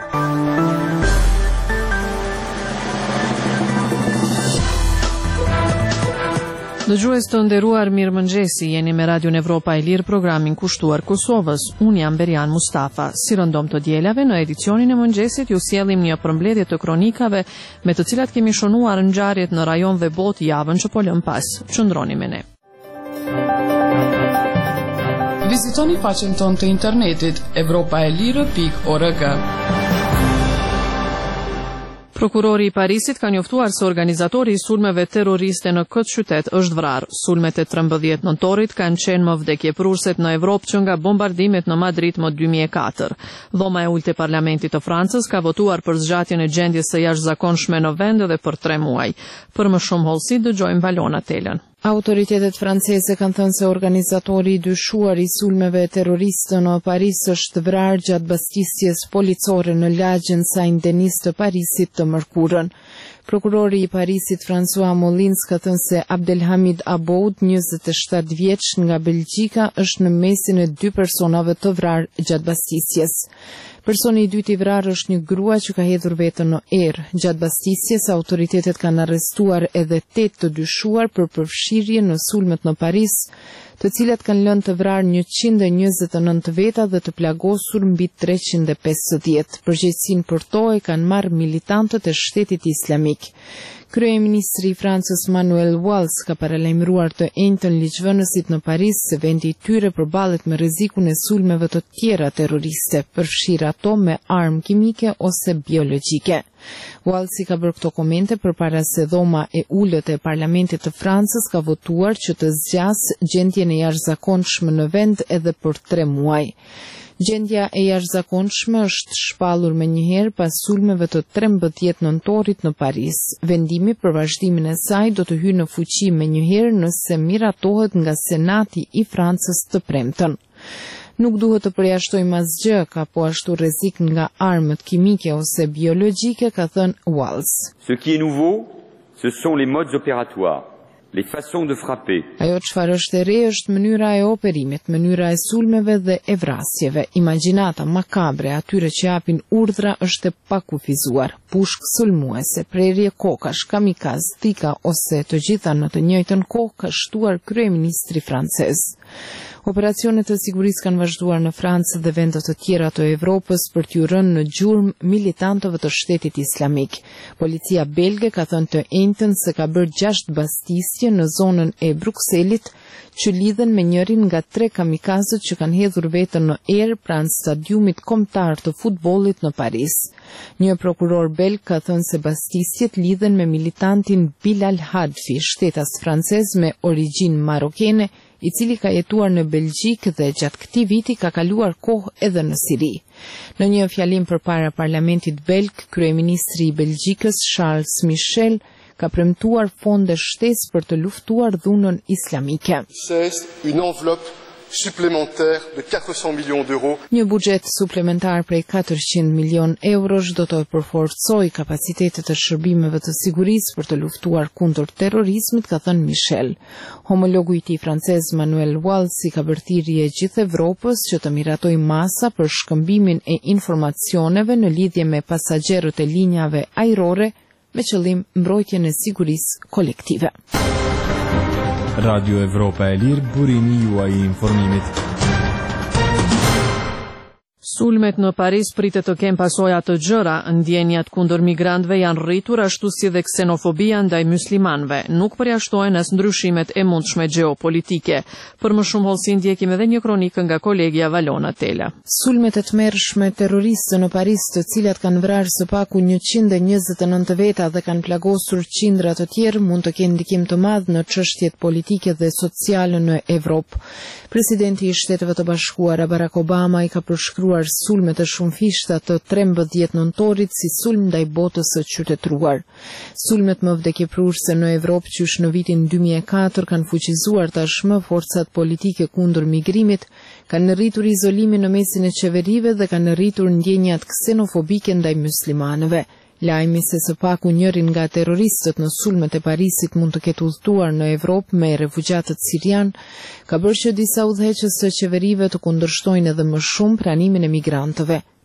Dëgjues të nderuar, mirëmëngjesi, jeni me Radion Evropa e Lirë, programin kushtuar Kosovës. Unë jam Berian Mustafa. Si rëndom të dielave, në edicionin e mëngjesit ju sjellim një përmbledhje të kronikave me të cilat kemi shonuar ngjarjet në rajon dhe botë javën që po lëm pas. Qëndroni me ne. Vizitoni faqen tonë të internetit evropaelire.org. Prokurori i Parisit ka njoftuar se organizatori i sulmeve terroriste në këtë qytet është vrarë. Sulmet e 13 nëntorit kanë qenë më vdekjeprurëset në Evropë që nga bombardimet në Madrid më 2004. Dhoma e ulët e Parlamentit të Francës ka votuar për zgjatjen e gjendjes së jashtëzakonshme në vend edhe për 3 muaj. Për më shumë hollësi dëgjojmë Valona Telën. Autoritetet franceze kanë thënë se organizatori i dyshuar i sulmeve terroriste në Paris është vrarë gjatë bastisjes policore në lagjen Saint-Denis të Parisit të mërkurën. Prokurori i Parisit François Molins ka thënë se Abdelhamid Aboud, 27 vjeç nga Belgjika, është në mesin e 2 personave të vrarë gjatë bastisjes. Personi i dytë i vrarë është një grua që ka hedhur veten në erë. Gjatë bastisjes, autoritetet kanë arrestuar edhe 8 të dyshuar për përfshirje në sulmet në Paris, të cilat kanë lënë të vrarë 129 veta dhe të plagosur mbi 350. Përgjegjësinë për to e kanë marrë militantët e Shtetit Islamik. Kryeministri i Francës Manuel Valls ka paralajmëruar të njëjtën ligjvënësit në Paris se vendi i tyre përballet me rrezikun e sulmeve të tjera terroriste, përfshirë ato me armë kimike ose biologjike. Valls ka bërë këto komente përpara se dhoma e ulët e Parlamentit të Francës ka votuar që të zgjas gjendjen e jashtëzakonshme në vend edhe për 3 muaj. Gjendja e jashtëzakonshme është shpallur menjëherë pas sulmeve të 13 nëntorit në Paris. Vendimi për vazhdimin e saj do të hyjë në fuqi menjëherë nëse miratohet nga Senati i Francës të premten. Nuk duhet të përjashtojmë asgjë, ka po ashtu rrezik nga armët kimike ose biologjike, ka thënë Valls. Ce qui est nouveau, ce sont les modes opératoires. Les façons de frapper. Ajo çfarë është e re është mënyra e operimit, mënyra e sulmeve dhe e vrasjeve. Imagjinata makabre atyre që japin urdhra është e pakufizuar. Pushkë sulmuese, prerje kokash, kamikaz, tika ose të gjitha në të njëjtën kohë, ka shtuar kryeministri francez. Operacionet të sigurisë kanë vazhduar në Francë dhe vende të tjera të Evropës për t'ju rënë në gjurmë militantëve të Shtetit Islamik. Policia belge ka thënë të njëjtën se ka bërë 6 bastisje në zonën e Brukselit që lidhen me njërin nga 3 kamikazët që kanë hedhur veten në erë pranë stadiumit kombëtar të futbollit në Paris. Një prokuror belg ka thënë se bastisjet lidhen me militantin Bilal Hadfi, shtetas francez me origjinë marokene, i cili ka jetuar në Belgjik dhe gjatë këtij viti ka kaluar kohë edhe në Siri. Në një fjalim përpara parlamentit belg, kryeministri i Belgjikës Charles Michel ka premtuar fonde shtesë për të luftuar dhunën islamike. Une enveloppe supplémentaire de 400 millions d'euros. Një buxhet suplementar prej 400 milion eurosh do të përforcojë kapacitetet e shërbimeve të sigurisë për të luftuar kundër terrorizmit, ka thënë Michel. Homologu i tij francez Manuel Valls ka bërë thirrje gjithë Evropës që të miratojë masa për shkëmbimin e informacioneve në lidhje me pasagerët e linjave ajrore me qëllim mbrojtjen e sigurisë kolektive. Radio Evropa e Lirë, burimi juaj i informimit. Sulmet në Paris pritet të kenë pasoja të gjëra, ndjenjat kundër migrantëve janë rritur ashtu si dhe ksenofobia ndaj muslimanëve. Nuk përjashtohen as ndryshimet e mundshme gjeopolitike. Për më shumë hollësi ndjekim edhe një kronikë nga kolegja Valona Tela. Sulmet e tmerrshme terroriste në Paris, të cilat kanë vrarë së paku 129 veta dhe kanë plagosur qindra të tjerë, mund të kenë ndikim të madh në çështjet politike dhe sociale në Evropë. Presidenti i Shteteve të Bashkuara Barack Obama i ka përshkruar sulmet e shumëfishta të 13 nëntorit si sulm ndaj botës së qytetëruar. Sulmet më vdekjeprurëse në Evropë qysh në vitin 2004 kanë fuqizuar tashmë forcat politike kundër migrimit, kanë rritur izolimin në mesin e qeverive dhe kanë rritur ndjenjat ksenofobike ndaj muslimanëve. Lajmi se së paku njërin nga terroristët në sulmet e Parisit mund të ketë udhëtuar në Evropë me refugjatët sirian, ka bërë që disa udhëheqës së qeverive të kundërshtojnë edhe më shumë pranimin e migrantëve.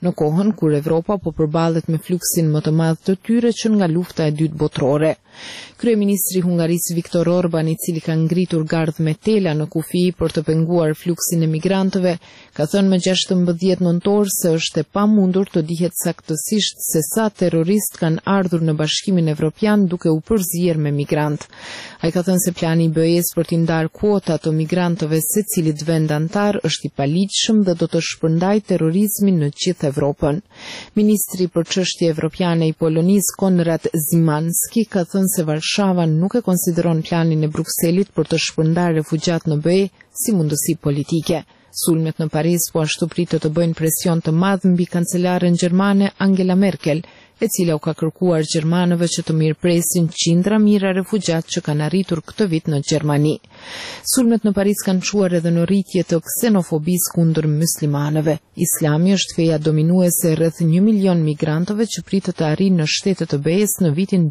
në kohën kur Evropa po përballet me fluksin më të madh të tyre që nga lufta e dytë botërore. Kryeministri i Hungarisë Viktor Orban, i cili ka ngritur gardh me tela në kufi për të penguar fluksin e migrantëve, ka thënë më 16 nëntor se është e pamundur të dihet saktësisht se sa terroristë kanë ardhur në Bashkimin Evropian duke u përzier me migrant. Ai ka thënë se plani i BE-s për t'i ndarë kuota të migrantëve secilit vend antar është i paligjshëm dhe do të shpërndajë terrorizmin në gjithë Evropën. Ministri për çështje evropiane i Polonisë Konrad Szymanski ka thënë se Varshava nuk e konsideron planin e Brukselit për të shpërndarë refugjat në BE si mundësi politike. Sulmet në Paris po ashtu pritet të bëjnë presion të madh mbi kancelaren gjermane Angela Merkel, e cila u ka kërkuar gjermanëve që të mirëpresin qindra mijëra refugjat që kanë arritur këtë vit në Gjermani. Sulmet në Paris kanë çuar edhe në rritje të ksenofobisë kundër muslimanëve. Islami është feja dominuese rreth 1 milion migrantëve që pritet të arrijnë në shtetet e BE-s në vitin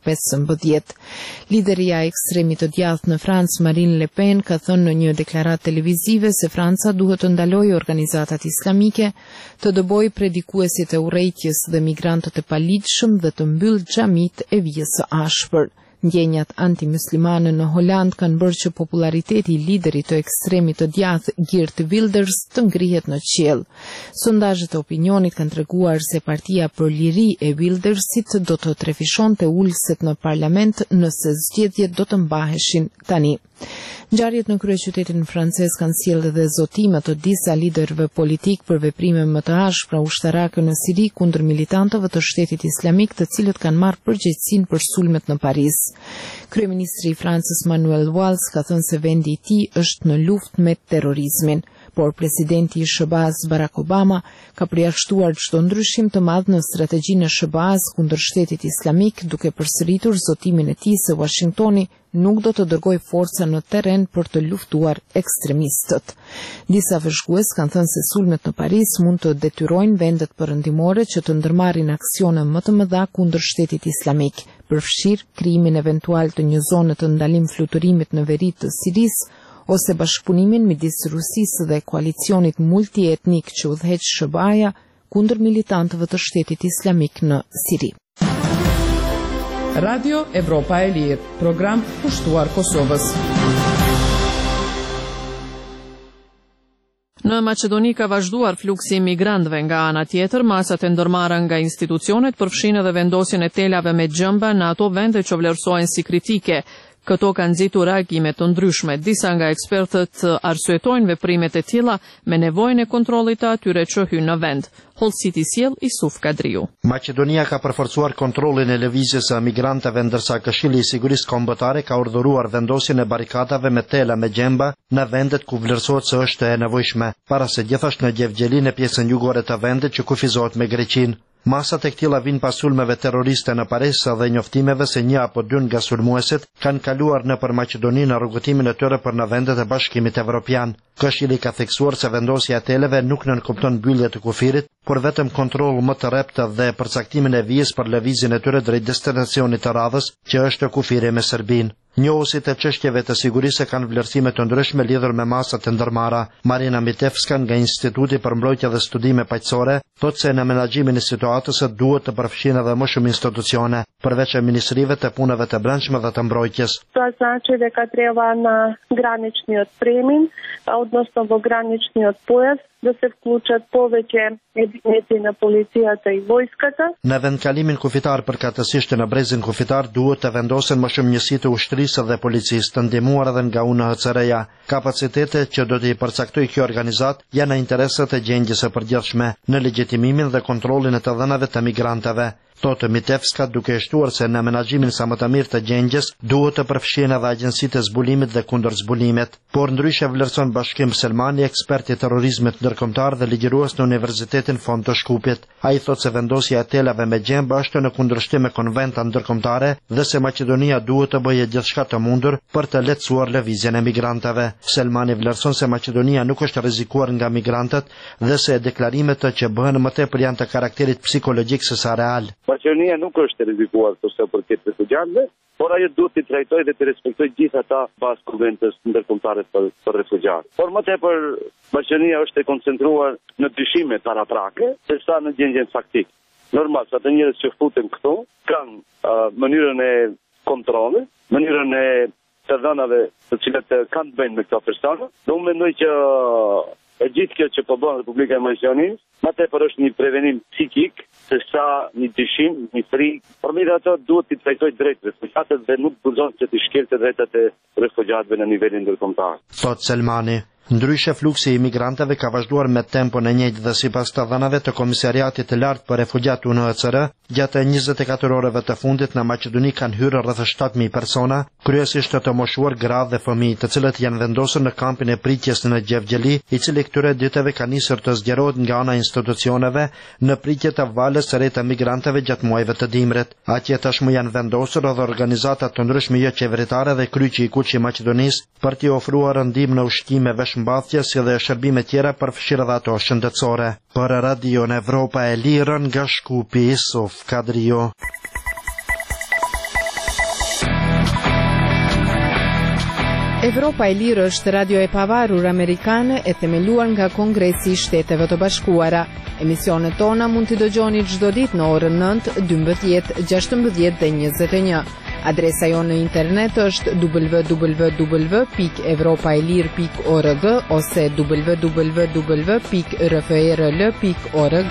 2015. Lideria e ekstremit të djathtë në Francë, Marine Le Pen, ka thënë në një deklaratë televizive se Franca duhet të ndalojë organizatat islamike, të dëbojë predikuesit e urrejtjes dhe migrantët e paligjshëm dhe të mbyll xhamit e vijës së ashpër. Ndjenjat antimuslimane në Holand kanë bërë që populariteti i liderit të ekstremit të djathtë Geert Wilders të ngrihet në qiell. Sondazhet e opinionit kanë treguar se Partia për Liri e Wildersit do të trefishonte ulëset në parlament nëse zgjedhjet do të mbaheshin tani. Ngjarjet në kryeqytetin francez kanë sjellë edhe zotime të disa liderëve politik për veprime më të ashpra ushtarake në Siri kundër militantëve të Shtetit Islamik, të cilët kanë marrë përgjegjësinë për sulmet në Paris. Kryeministri i Francës Manuel Valls ka thënë se vendi i tij është në luftë me terrorizmin, por presidenti i SBA-s Barack Obama ka përjashtuar çdo ndryshim të madh në strategjinë e SBA-s kundër Shtetit Islamik, duke përsëritur zotimin e tij se Washingtoni nuk do të dërgojë forca në terren për të luftuar ekstremistët. Disa vëzhgues kanë thënë se sulmet në Paris mund të detyrojnë vendet perëndimore që të ndërmarrin aksione më të mëdha kundër Shtetit Islamik, përfshir krijimin eventual të një zone të ndalim fluturimit në veri të Sirisë ose bashkëpunimin midis Rusisë dhe koalicionit multietnik që udhëheq SBA-ja kundër militantëve të Shtetit Islamik në Siri. Radio Evropa e Lirë, program pushtuar Kosovës. Në Maqedoni ka vazhduar fluksi i migrantëve nga ana tjetër, masat e ndërmarra nga institucionet përfshin edhe vendosjen e telave me gjëmba në ato vende që vlerësohen si kritike. Këto kanë nxitur reagime të ndryshme. Disa nga ekspertët arsyetojnë veprimet e tilla me nevojën e kontrollit të atyre që hyjnë në vend. Hollësiti sjell Isuf Kadriu. Maqedonia ka përforcuar kontrollin e lëvizjes së migrantëve, ndërsa Këshilli i Sigurisë Kombëtare ka urdhëruar vendosjen e barikadave me tela me gjemba në vendet ku vlerësohet se është e nevojshme, para se gjithashtu në Gjevgjelinë, pjesën jugore të vendit që kufizohet me Greqinë. Masat e këtilla vijnë pas sulmeve terroriste në Paris dhe njoftimeve se 1 apo 2 nga sulmuesit kanë kaluar nëpër Maqedoni në rrugëtimin e tyre për në vendet e Bashkimit Evropian. Këshilli ka theksuar se vendosja e televe nuk nënkupton mbyllje të kufirit, por vetëm kontroll më të rreptë dhe përcaktimin e vijës për lëvizjen e tyre drejt destinacionit të radhës, që është kufiri me Serbinë. Njohuesit e çështjeve të sigurisë kanë vlerësime të ndryshme lidhur me masat e ndërmarra. Marina Mitevska nga Instituti për Mbrojtje dhe Studime Paqësore thotë se në menaxhimin e situatës duhet të përfshihen edhe më shumë institucione, përveç ministrive të punëve të brendshme dhe të mbrojtjes. To znači da treba na granični otpremim, odnosno во granični pojas, da se vključat повеќе jedinice na policijata i vojskata. Në vendkalimin kufitar përkatësisht në brezin kufitar duhet të vendosen më shumë njësi të ushtrisë dhe policisë, të ndihmuar edhe nga UNHCR-ja. Kapacitetet që do t'i përcaktojë kjo organizat janë në interesat e gjendjes së përgjithshme, në legjitimimin dhe kontrollin e të dhënave të migrantëve. Thotë Mitevska, duke shtuar se në menaxhimin sa më të mirë të gjendjes duhet të përfshihen edhe agjencitë e zbulimit dhe kundërzbulimit. Por ndryshe vlerëson Bashkim Selmani, ekspert i terrorizmit ndërkombëtar dhe ligjërues në Universitetin Fond të Shkupit. Ai thotë se vendosja e telave me gjemba është në kundërshtim me konventat ndërkombëtare dhe se Maqedonia duhet të bëjë gjithçka të mundur për të lehtësuar lëvizjen e migrantëve. Selmani vlerëson se Maqedonia nuk është rrezikuar nga migrantët dhe se deklarimet që bëhen më tepër janë të karakterit psikologjik se sa real. Maqedonia nuk është rrezikuar kurse përket refugjatëve, por ajo duhet të trajtojë dhe të respektojë gjithë ata pas konventit ndërkombëtar për refugjat. Por më tepër Maqedonia është e koncentruar në dyshime paraprake, sesa në gjendjen faktike. Normal, sa të njerëz që futen këtu kanë mënyrën e kontrollit, mënyrën e të dhënave të cilat kanë të bëjnë me këto persona. Dhe unë mendoj që e gjithë kjo që po bën Republika e Maqedonisë, më tepër është një prevenim psikik, sesa një dyshim, një frikë. Por megjithatë duhet të trajtojë drejt refugjatët dhe nuk guxon që të shkelte drejtat e refugjatëve në nivelin ndërkombëtar. Thot Selmani. Ndryshe fluksi i imigrantëve ka vazhduar me tempon e njëjtë dhe sipas të dhënave të Komisariatit të Lartë për Refugjat UNHCR, gjatë 24 orëve të fundit në Maqedoni kanë hyrë rreth 7.000 persona, kryesisht të moshuar gra dhe fëmijë, të cilët janë vendosur në kampin e pritjes në Gjevgjeli, i cili këtyre ditëve ka nisur të zgjerohet nga ana e institucioneve në pritje të valës së re të migrantëve gjatë muajve të dimrit. Atje tashmë janë vendosur edhe organizata të ndryshme jo qeveritare dhe kryqi i kuq i Maqedonisë për t'i ofruar ndihmë në ushqime, veshmbathje si dhe shërbime tjera përfshirë dhe ato shëndetësore. Për Radion Evropa e Lirën nga Shkupi, Isuf Kadrio. Evropa e Lirë është radio e pavarur amerikane e themeluar nga Kongresi i Shteteve të Bashkuara. Emisionet tona mund t'i dëgjoni çdo ditë në orën 9, 12, 16 dhe 21. Adresa jonë në internet është www.evropaelir.org ose www.rfrl.org.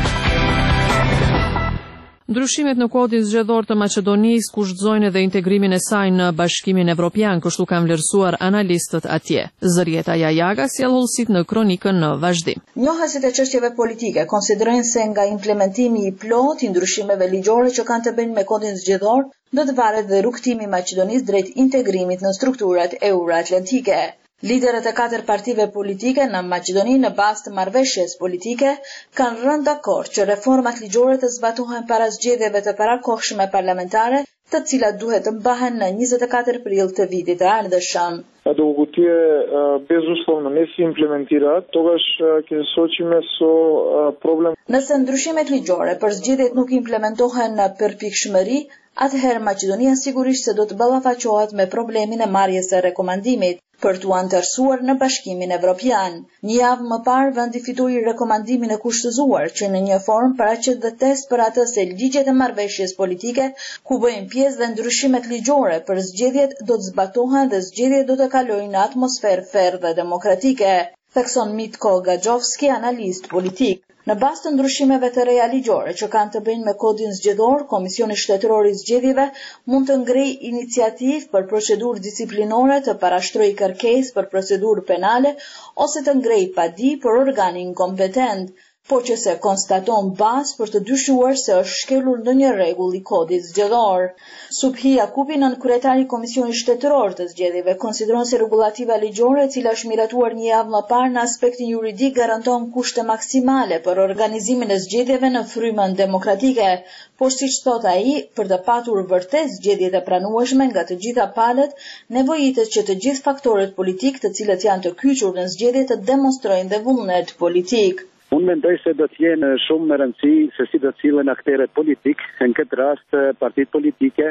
Ndryshimet në kodin zgjedhor të Maqedonisë kushtëzojnë edhe integrimin e saj në Bashkimin Evropian, kështu kanë vlerësuar analistët atje. Zërieta Jajaga sjell hollësit në kronikën në vazhdim. Njohësit e çështjeve politike konsiderojnë se nga implementimi i plotë i ndryshimeve ligjore që kanë të bëjnë me kodin zgjedhor, do të varet dhe rrugtimi i Maqedonisë drejt integrimit në strukturat euroatlantike. Liderët e 4 partive politike në Maqedoni në bazë të marrëveshjes politike kanë rënë dakord që reformat ligjore të zbatohen para zgjedhjeve të parakohshme parlamentare, të cilat duhet të mbahen në 24 prill të vitit të ardhshëm. Докато безусловно не се имплементираат, тогаш ќе се сочиме со проблем. Nëse ndryshimet ligjore për zgjedhjet nuk implementohen në përpikshmëri, atëherë Maqedonia sigurisht se do të ballafaqohet me problemin e marrjes së rekomandimit për t'u anëtarësuar në Bashkimin Evropian. Një javë më parë vendi fitoi rekomandimin e kushtëzuar që në një formë paraqet dhe test për atë se ligjet e marrëveshjes politike ku bëjnë pjesë dhe ndryshimet ligjore për zgjedhjet do të zbatohen dhe zgjedhjet do të kalojnë në atmosferë ferrë dhe demokratike, thekson Mitko Gaxhovski, analist politik. Në bazë të ndryshimeve të reja ligjore që kanë të bëjnë me kodin zgjedhor, Komisioni Shtetëror i Zgjedhjeve mund të ngrej iniciativë për procedurë disiplinore, të parashtrojë kërkesë për procedurë penale ose të ngrej padi për organin kompetent, po që se konstaton bazë për të dyshuar se është shkelur ndonjë rregull i kodit zgjedhor. Subhi Jakupi, kryetari i Komisionit Shtetëror të Zgjedhjeve, konsideron se rregullativa ligjore e cila është miratuar një javë më parë në aspektin juridik garanton kushte maksimale për organizimin e zgjedhjeve në frymën demokratike, por siç thot ai, për të patur vërtet zgjedhjet e pranueshme nga të gjitha palët, nevojitet që të gjithë faktorët politik të cilët janë të kyçur në zgjedhje të demonstrojnë dhe vullnet politik. Unë mendoj se do të jenë shumë me rëndësi se si do të sillen aktorët politik, në këtë rast partitë politike,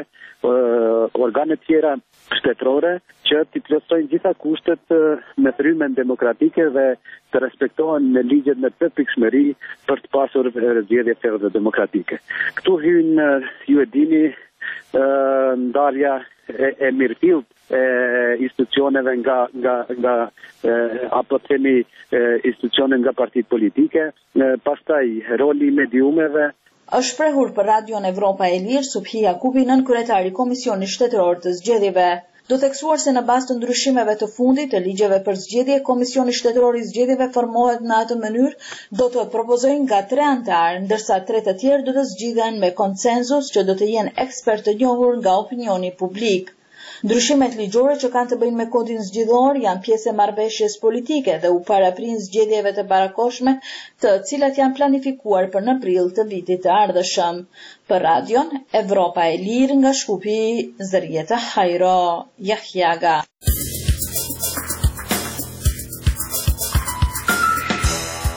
organet tjera shtetërore që të plotësojnë gjitha kushtet me frymën demokratike dhe të respektohen në ligjet me përpikshmëri për të pasur zgjedhje ferrë dhe demokratike. Këtu hyn, ju e dini, ndarja e mirëfillt e institucioneve nga apo themi institucione nga partitë politike, pastaj roli i mediumeve. Është shprehur për Radion Evropa e Lirë Subhi Jakupi, kryetari i Komisionit Shtetëror të Zgjedhjeve. Do theksuar se në bazë të ndryshimeve të fundit të ligjeve për zgjedhje, Komisioni Shtetëror i Zgjedhjeve formohet në atë mënyrë do të propozojnë nga 3 anëtarë, ndërsa 3 të tjerë do të zgjidhen me konsenzus që do të jenë ekspertë të njohur nga opinioni publik. Ndryshimet ligjore që kanë të bëjnë me kodin zgjedhor janë pjesë e marrëveshjes politike dhe u paraprin zgjedhjeve të parakohshme, të cilat janë planifikuar për në prill të vitit të ardhshëm. Për Radion Evropa e Lirë nga Shkupi, Zërieta Hajro Jahjaga.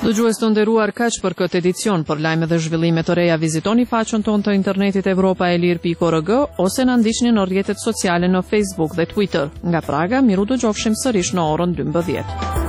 Dëgjues të nderuar, kaq për këtë edicion. Për lajme dhe zhvillime të reja vizitoni faqen tonë të internetit evropaelir.org ose na ndiqni në rrjetet sociale në Facebook dhe Twitter. Nga Praga, miru dëgjofshim sërish në orën 12.